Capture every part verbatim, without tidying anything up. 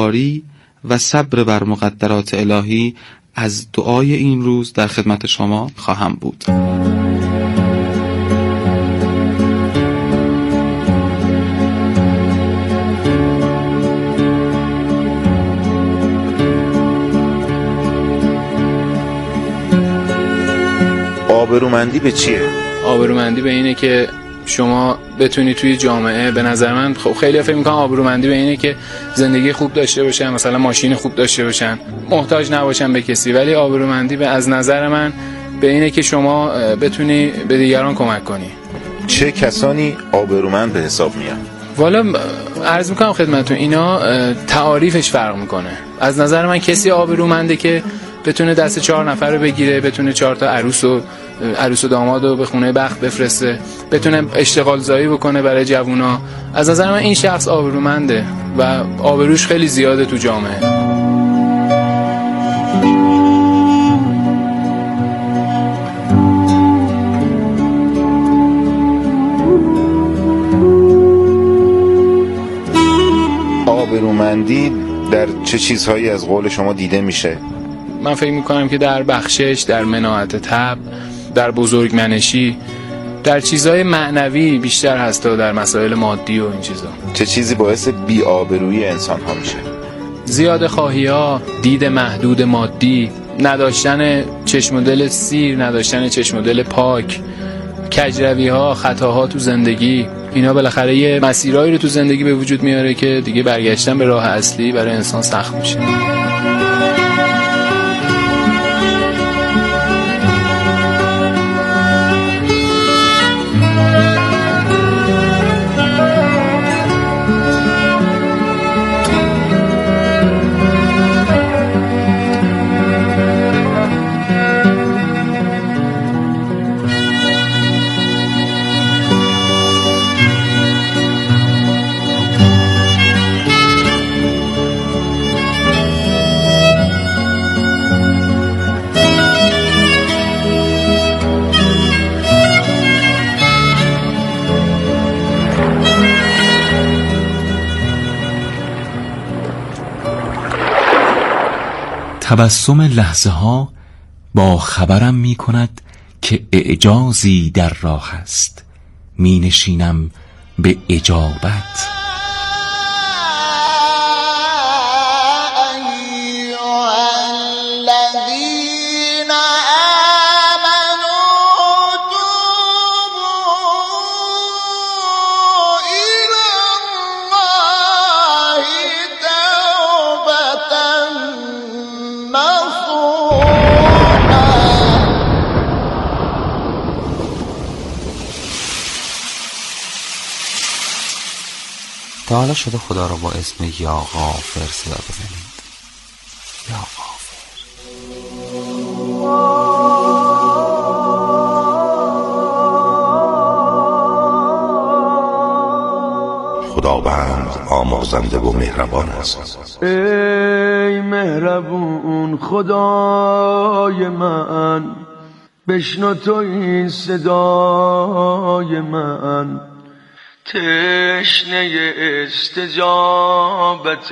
امیدواری و صبر بر مقدرات الهی از دعای این روز در خدمت شما خواهم بود. آبرومندی به چیه؟ آبرومندی به اینه که شما بتونی توی جامعه، به نظر من خب خیلی فکر می‌کنم آبرومندی به اینه که زندگی خوب داشته باشن، مثلا ماشین خوب داشته باشن، محتاج نباشن به کسی. ولی آبرومندی به از نظر من به اینه که شما بتونی به دیگران کمک کنی. چه کسانی آبرومند به حساب میان؟ والا عرض میکنم خدمتتون اینا تعاریفش فرق میکنه. از نظر من کسی آبرومنده که بتونه دست چهار نفر رو بگیره، بتونه چهار تا عروس و عروس و داماد رو به خونه بخت بفرسته، بتونه اشتغال زایی بکنه برای جوونا. از نظر من این شخص آبرومنده و آبروش خیلی زیاده تو جامعه. آبرومندی در چه چیزهایی از قول شما دیده میشه؟ من فکر میکنم که در بخشش، در مناعت طبع، در بزرگمنشی، در چیزهای معنوی بیشتر هست تا در مسائل مادی و این چیزا. چه چیزی باعث بی‌آبرویی انسان ها میشه؟ زیاده خواهی ها، دید محدود مادی، نداشتن چشم و دل سیر، نداشتن چشم و دل پاک، کجروی ها، خطاها تو زندگی. اینا بالاخره یه مسیرایی رو تو زندگی به وجود میاره که دیگه برگشتن به راه اصلی برای انسان سخت میشه. تبسم لحظه ها با خبرم می کند که اعجازی در راه است. می نشینم به اجابت. تا حالا شده خدا رو با اسم یا غافر صدا بزنید؟ یا غافر. خداوند آمرزنده و مهربان است. ای مهربون خدای من، بشنو تو این صدای من، تشنه استجابت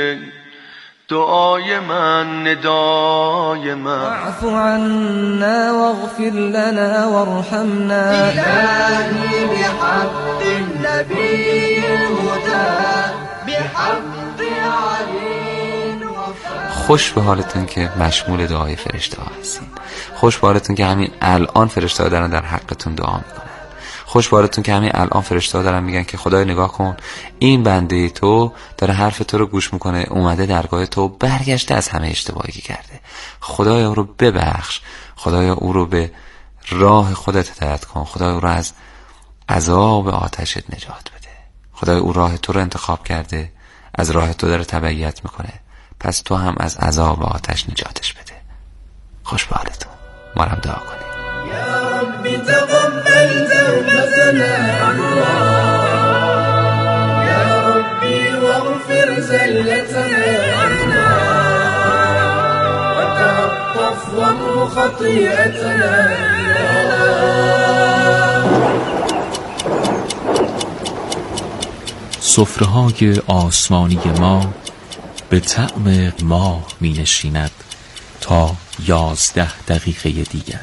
دعای من، ندای من. واعف عنا واغفر لنا وارحمنا إلهي بحق النبي الهدى بحق علي الوفا. خوش به حالتون که مشمول دعای فرشته ها هستین. خوش به حالتون که همین الان فرشته ها دارن در حقتون دعا میکنن. خوش به حالتون که همین الان فرشته ها دارن میگن که خدای نگاه کن، این بنده تو داره حرف تو رو گوش میکنه، اومده درگاه تو، برگشته از همه اشتباهی که کرده. خدای او رو ببخش، خدای او رو به راه خودت هدایت کن، خدای او رو از عذاب آتشت نجات بده. خدای او راه تو رو انتخاب کرده، از راه تو داره تبعیت میکنه، پس تو هم از عذاب آتش نجاتش بده. خوش به حالتون. ما هم دعا کنیم. يا ربي تقبل توبتنا الله، يا ربي واغفر زلتنا عنا، وتلطف وامحو خطيئتنا. سفره‌های آسمانی ما به طعم ماه می نشیند تا یازده دقیقه دیگر.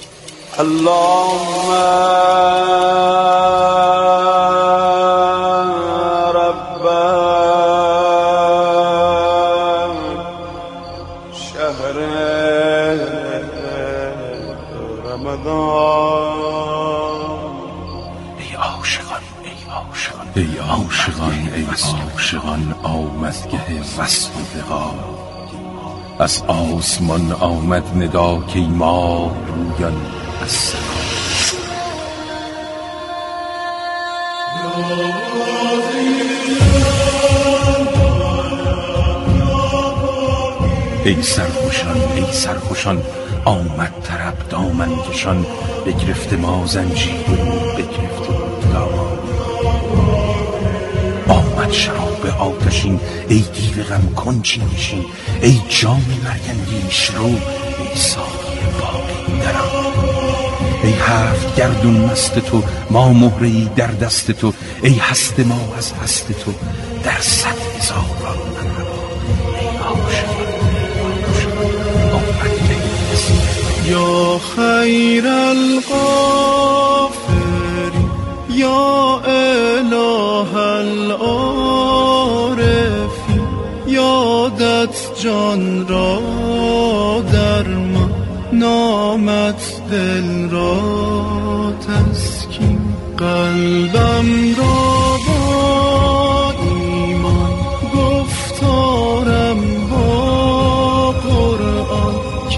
اللهم رب شهر رمضان. ای عاشقان ای عاشقان ای عاشقان ای عاشقان آمدگه وصل و لقا. از آسمان آمد ندا که ای ما رویان از سما. ای سرخوشان ای سرخوشان آمد طرب دامن کشان. بگرفت ما زنجیر و بگرفت دامان. آمد شراب آتشین ای دیو غم کن چین نشین. ای جام مرگندیش رو ای ساقی باقی درم. ای هفت گردون مست تو ما مهره‌ای در دست تو. ای هست ما از هست تو در صد هزاران مرحبا. ای عاشقان آمد که یا خیر الغافرین یا اله العارفین. یادت جان را در ما نامت دل را تسکین. قلبم را با ایمان گفتارم با قرآن.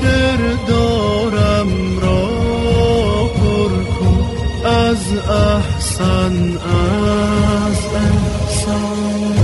کردارم را پر کن از احسن از احسان.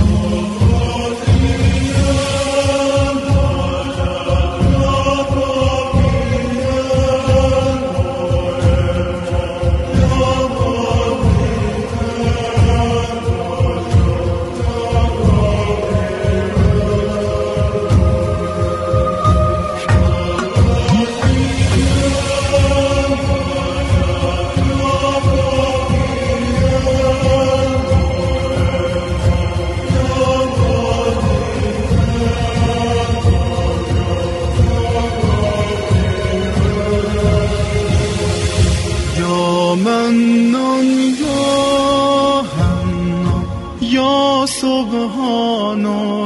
منان یا حنان یا سبحان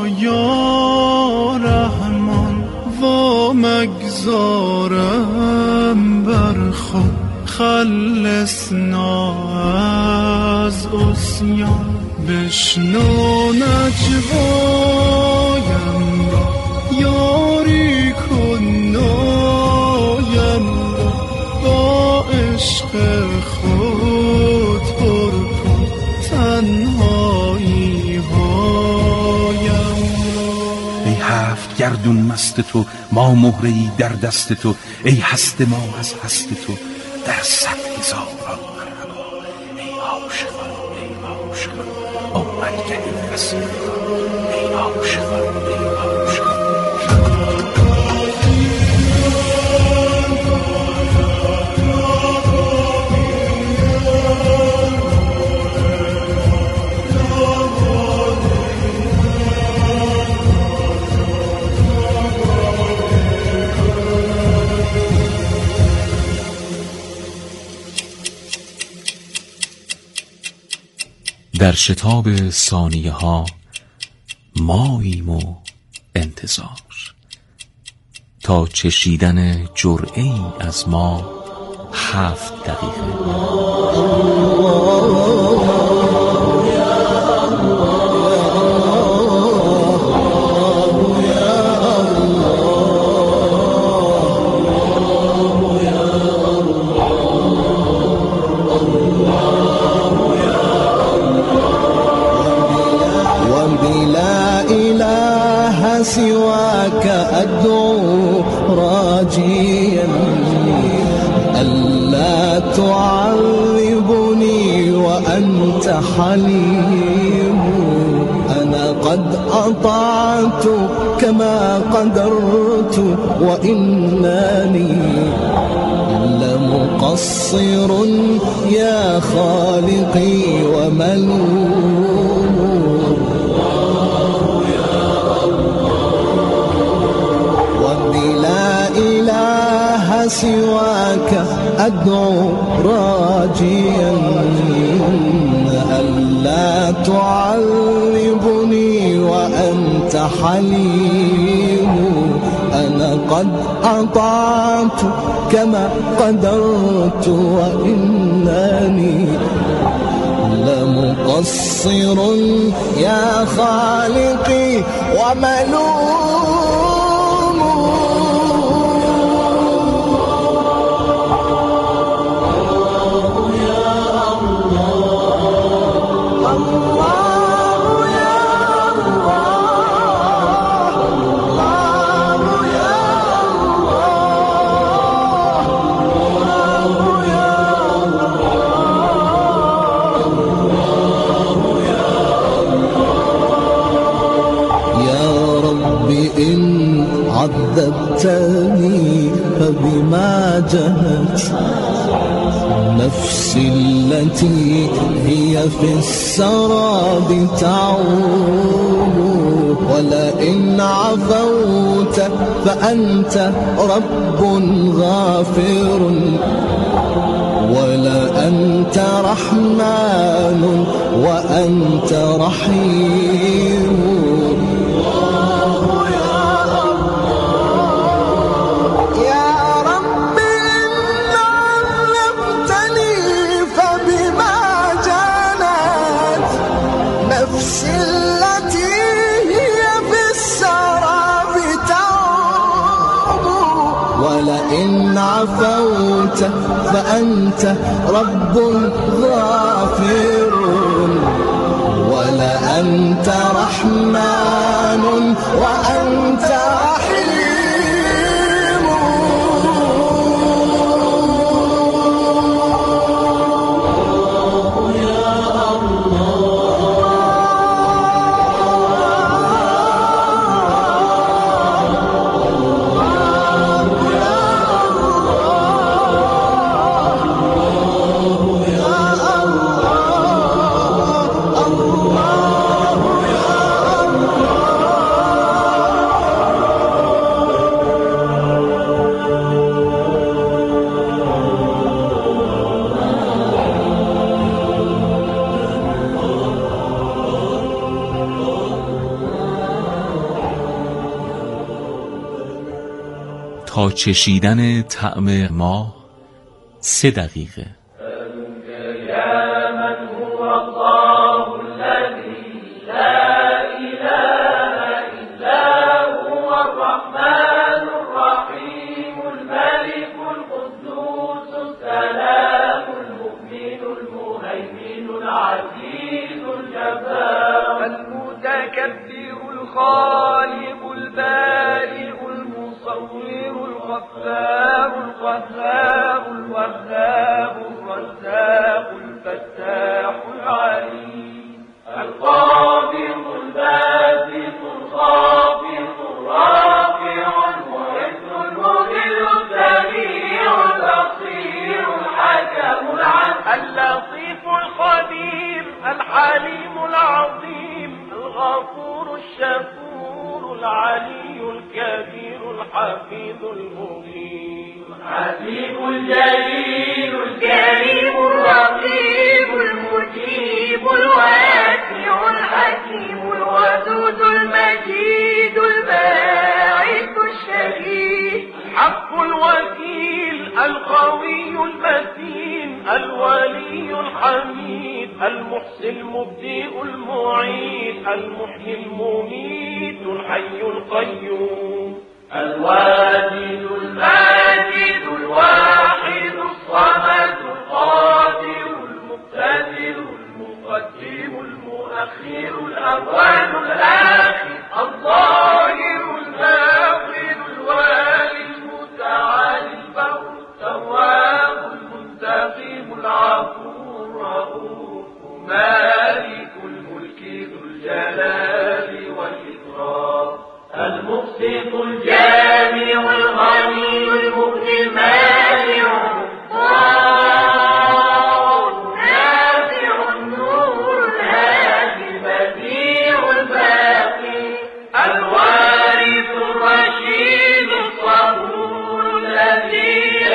یا رحمان. و مگذارم بر خود خلصنا از عصیان. بشنو نجوایم را یاری کن نایم را. با عشق خود پر کن تنهایی هایم را. ای هفت گردون مست تو ما مهره‌ای در دست تو. ای هست ما از هست تو در صد هزاران مرحبا. ای عاشقان ای عاشقان آمد که ای وصل. ای عاشقان ای عاشقان در شتاب ثانیه ها ماییم و انتظار تا چشیدن جرعه ای از ما هفت دقیقه. سواك أدعو راجيا ألا تعذبني وأنت حليم. أنا قد أطعت كما قدرت وإنني لمقصر يا خالقي وملوم. سواك أدعو راجيا ألا تعذبني وأنت حليم. أنا قد أطعت كما قدرت وإنني لمقصر يا خالقي وملوم. إن عذبتني فبما جهت نفسي التي هي في السراب تعود. ولئن عفوت فأنت رب غافر ولا أنت رحمن وأنت رحيم. ولئن عفوت فأنت رب غافر ولا أنت رحمن وأنت رحيم. تا چشیدن طعم ماه سه دقیقه. الغفار القهار الوهاب الرزاق الفتاح العليم القابض الباسط الخافض الرافع المعز المذل السميع البصير الحكم العدل اللطيف الخبير الحليم العظيم الغفور الشكور العلي الكبير الحفيظ المبين الحسيب الجليل الكريم الرقيب المجيب الواسع الحكيم الودود المجيد الباعث الشهيد الحق الوكيل القوي المتين الولي الحميد المحسن المبدئ المعيد المحيي المميت الحي القيوم الواجد الماجد الواحد الصمد القادر المقتدر المقدم المؤخر الأول الآخر الظاهر الباطن الوالي المتعالي البر التواب المنتقم العفو الرؤوف مالك الملك ذو الجلال والإكرام المقسط الجامع الغني المغني المانع النافع النور الهادي البديع الباقي الوارث الرشيد الصبور الذي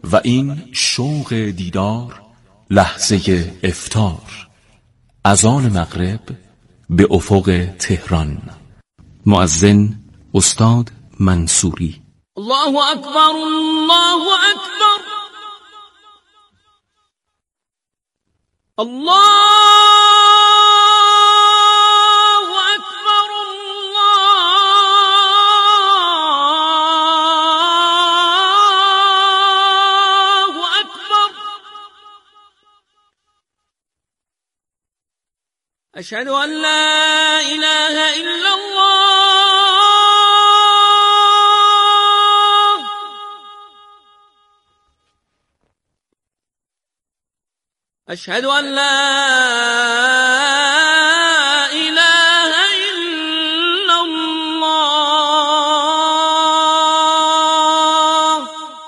و این شوق دیدار لحظه افطار. اذان مغرب به افق تهران. مؤذن استاد منصوری. الله اکبر، الله اکبر، الله اکبر، الله اکبر. اشهد ان لا اله الا الله، اشهد ان لا اله الا الله،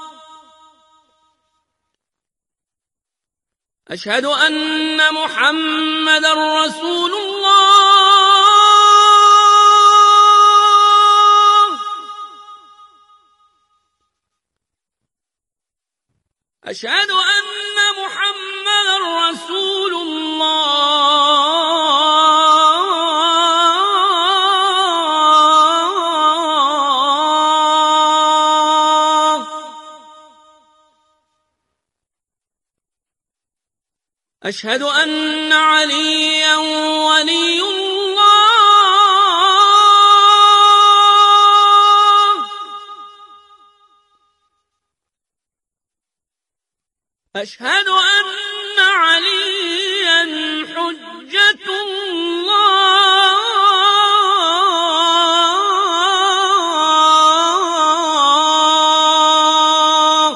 اشهد ان محمد رسول الله، اشهد ان محمد رسول الله، اشهد ان عليا ولي الله، اشهد ان عليا حجة الله.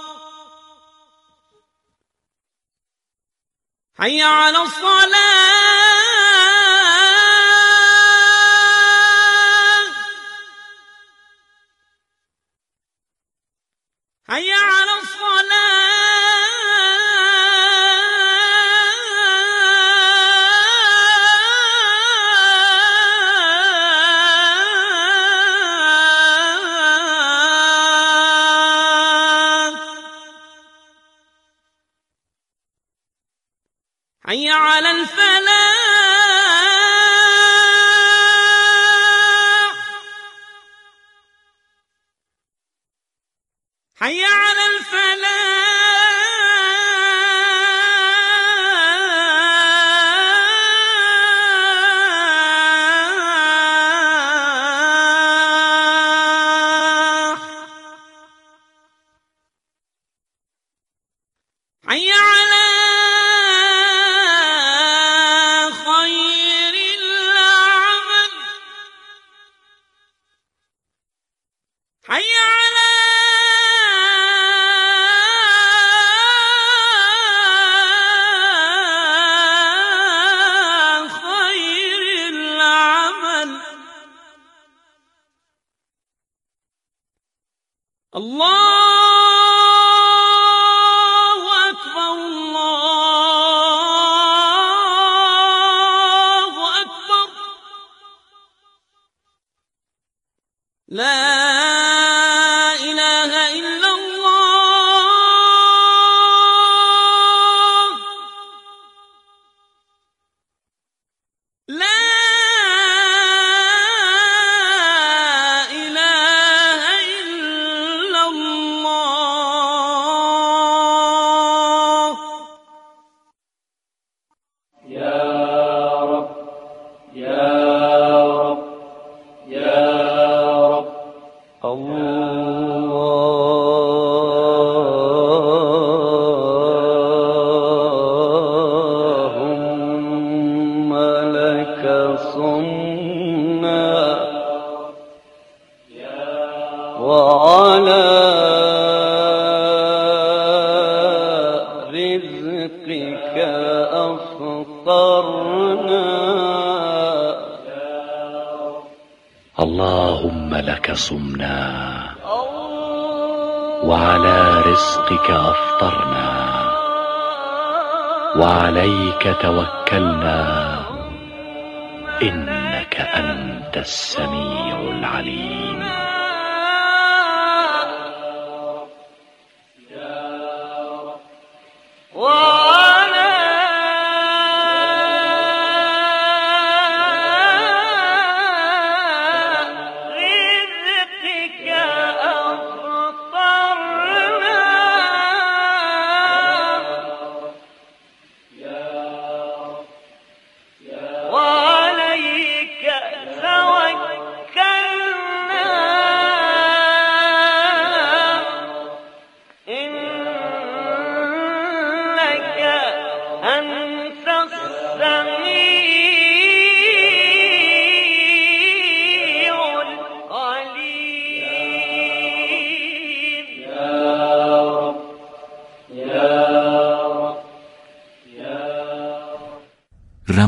حي على الصلاة، حي على الصلاة، حي على الفلاح، حي على الفلاح. حي على خير العمل، حي على خير العمل. الله لا إله إلا الله، لا إله إلا الله. يا رب يا رب يا اللهم لك صمنا وعلى رزقك أفطرنا. اللهم لك صمنا وعلى رزقك أفطرنا وعليك توكلنا إنك أنت السميع العليم.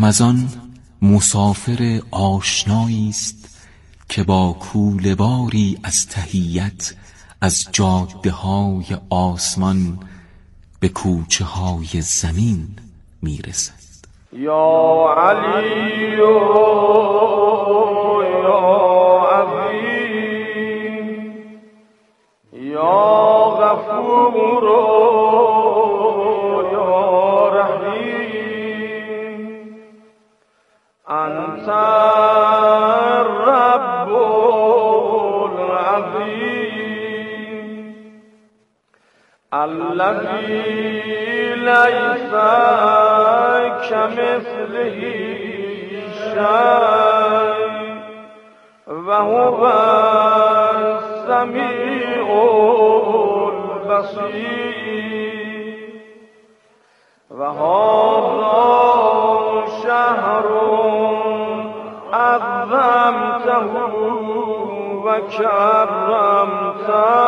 از آن مسافر آشنایی است که با کوله باری از تحیت از جاده های آسمان به کوچه های زمین میرسد. یا علی یا عظیم یا غفور یا رحیم انت الرب العظیم الذی لیس كمثله شيء وهو السميع البصير وهذا شهر عظمته وكرمته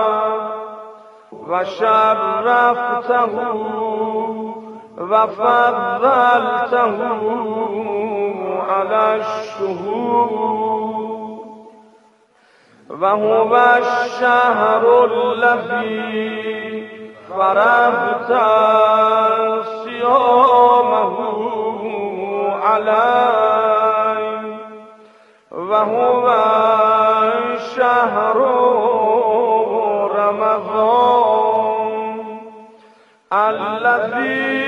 وشرفته وفضلته على الشهور وهو الشهر الذي فرضت صيامه عليه وهو شهر رمضان الذي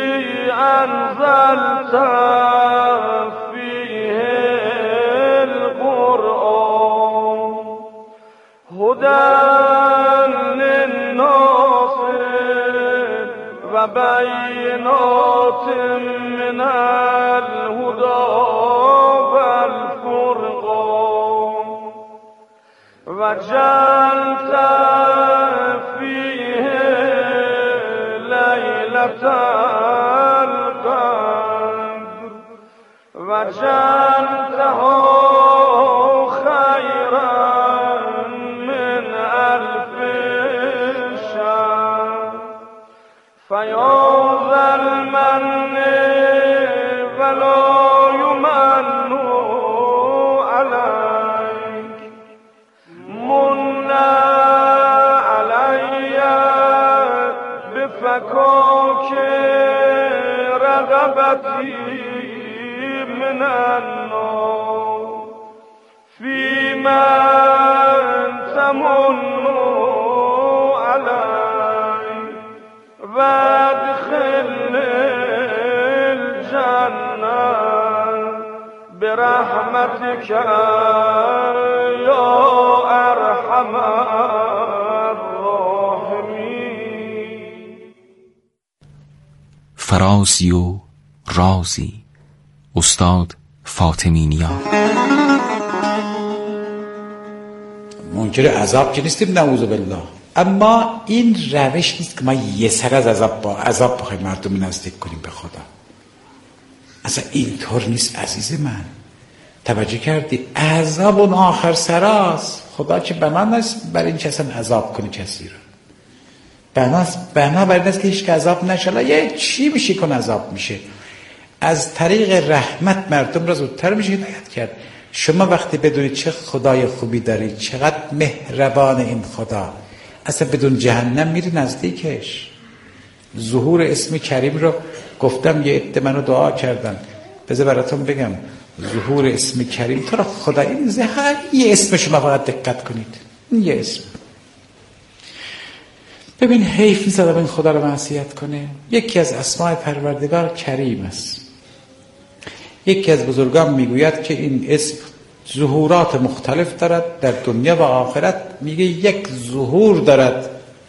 أنزلت فيه القرآن هدى للناس وبينات من الهدى والفرقان وجعلت فيه ليلة وجعلته خيرا من ألف شهر فيا ذا المن ولا يمن عليك من علي بفكاك رغبتي من النار فيما تمن علي وادخل الجنة برحمتك يا أرحم الراحمين. فرازی و رازی، استاد فاطمی نیا. منکر عذاب که نیستیم نعوذ بالله، اما این روش نیست که ما یه سر از عذاب با عذاب بخوایم مردم نزدیک کنیم به خدا. اصلا اینطور نیست عزیز من. توجه کردی؟ عذاب اون آخر سراست. خدا که بنا نیست برای این که اصلا عذاب کنی کسی رو. بنا بنا برای این است که هیچ که عذاب نشه. یه چی میشه کن عذاب میشه. از طریق رحمت مردم را زودتر میشه هدایت کرد. شما وقتی بدونید چه خدای خوبی دارید، چقدر مهربان این خدا، اصلا بدون جهنم میری نزدیکش. ظهور اسم کریم رو گفتم، یه عده منو دعا کردن. بذار براتون بگم ظهور اسم کریم تو را خدا، این زهر یه اسم شما فقط دقت کنید، یه اسم. ببین حیف نیست آدم این خدا رو معصیت کنه. یکی از اسماء پروردگار کریم است. یکی از بزرگان میگوید که این اسم ظهورات مختلف دارد در دنیا و آخرت. میگه یک ظهور دارد،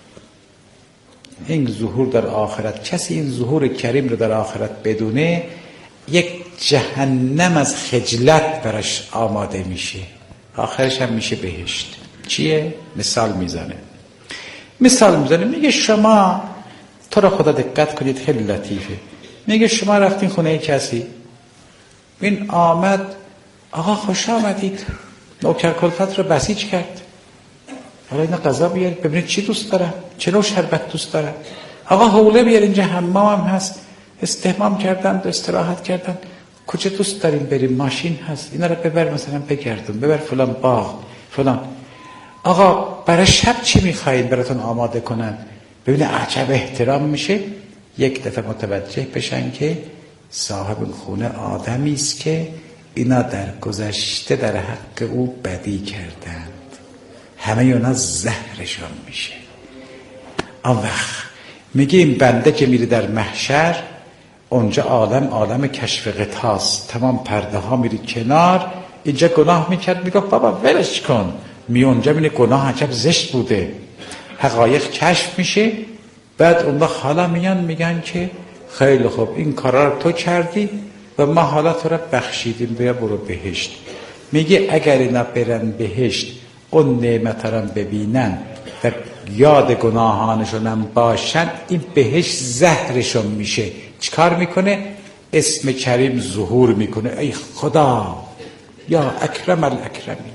این ظهور در آخرت، کسی این ظهور کریم رو در آخرت بدونه، یک جهنم از خجلت برش آماده میشه، آخرش هم میشه بهشت. چیه؟ مثال میزنه مثال میزنه میگه شما، تو را خدا دقت کنید خیلی لطیفه، میگه شما رفتین خونه کسی، این آمد آقا خوش آمدید، نوکر کلفت رو بسیج کرد، حالا اینا غذا بیارید ببینید چی دوست داره، چه نوع شربت دوست داره، آقا حوله بیار اینجا حمام هم هست، استحمام کردن، استراحت کردن. کجا دوست داریم بریم؟ ماشین هست، اینا رو ببر مثلا بگردون، ببر فلان باغ فلان. آقا برای شب چی میخواید براتون آماده کنن؟ ببینه عجب احترام میشه. یک دفعه متوجه بشن که صاحب خونه آدمی است که اینا در گذشته در حق او بدی کردند، همه اونا زهرشون میشه. آن وقت میگه این بنده که میره در محشر، اونجا عالم عالم کشف غطاست، تمام پرده ها میری کنار. اینجا گناه میکرد، میگه بابا ولش کن، می اونجا میره گناه عجب زشت بوده، حقایق کشف میشه. بعد اون وقت حالا میان میگن که خیلی خوب این کارا رو تو کردی و ما حالا تو رو بخشیدیم، بیا برو بهشت. میگه اگر اینا برن بهشت، اون نعمت رو ببینن و یاد گناهانشون هم باشن، این بهشت زهرشون میشه. چیکار میکنه؟ اسم کریم ظهور میکنه. ای خدا یا اکرم الاکرمی.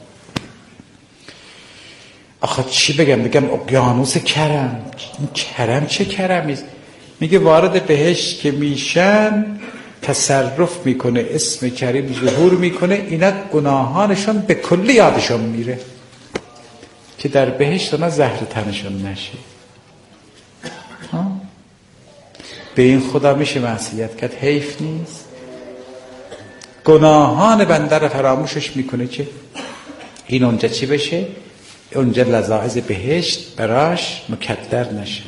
آخه چی بگم؟ بگم اقیانوس کرم. این کرم چه کرمی است؟ میگه وارد بهشت که میشن تصرف میکنه، اسم کریم ظهور میکنه، اینا گناهانشون به کلی یادشون میره که در بهشت اونا زهر تنشون نشه. به این خدا میشه معصیت کرد؟ حیف نیست؟ گناهان بنده رو فراموشش میکنه که این اونجا چی بشه؟ اونجا لذاعز بهشت براش مکدر نشه.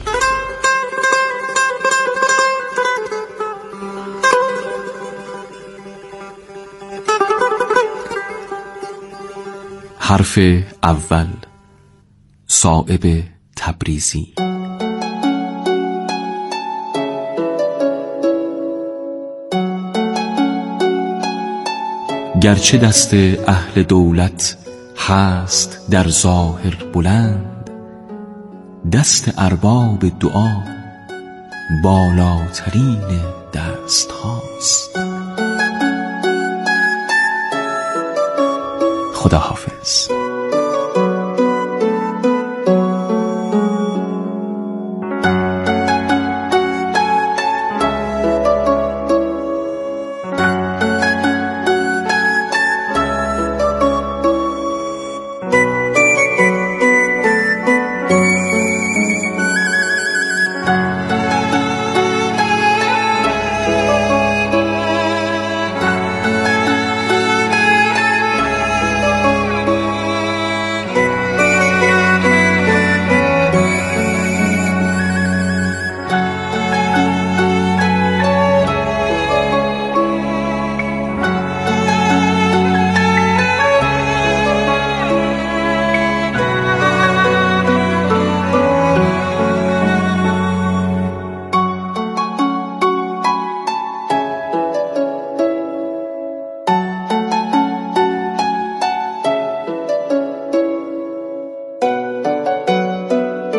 حرف اول، صائب تبریزی. گرچه دست اهل دولت هست در ظاهر بلند، دست ارباب دعا بالاترین دست هاست. خدا حافظ.